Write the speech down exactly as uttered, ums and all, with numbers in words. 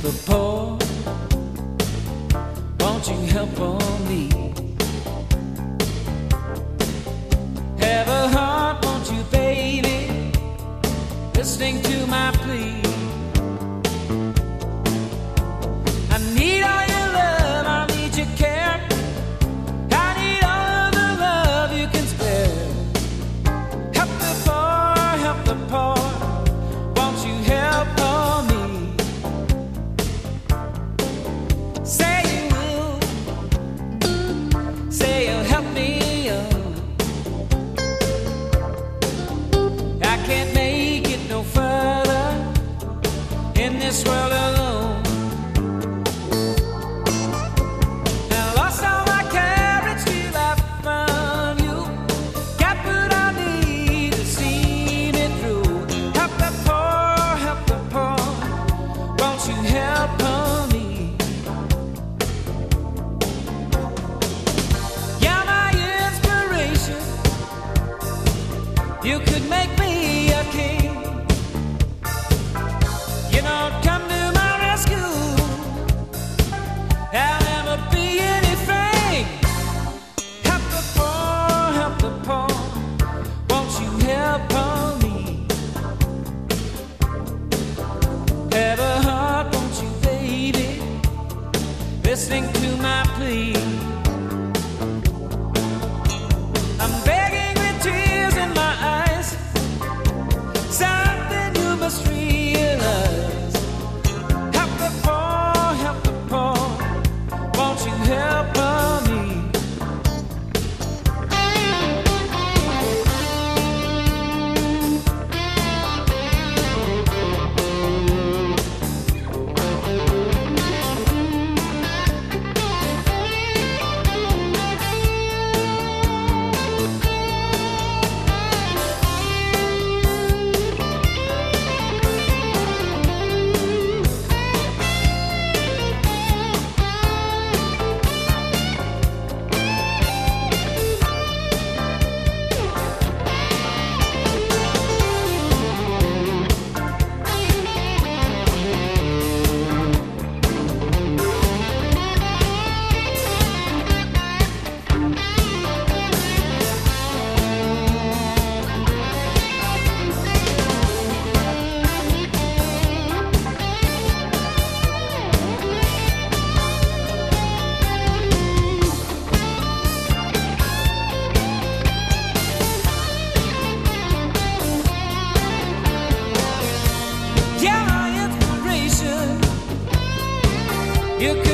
the poor. Won't you help on me? Have a heart, won't you, baby? Listening to my plea. I need all your love, I need your care. I need all of the love you can spare. Help the poor, help the poor. Won't you help on me? Say you will. Say you'll help me. I can't make it no further in this world alone. I lost all my courage till I found you. Got what I need to see me through. Help the poor, help the poor. Won't you help on me? You're my inspiration. You could make me a king. You know, come to my rescue. I'll never be anything. Help the poor, help the poor. Won't you help on me? Have a heart, won't you, baby? Listening to my plea. I'm begging with tears in my eyes. Something you must realize. Help the poor, help the poor. Won't you help on me? You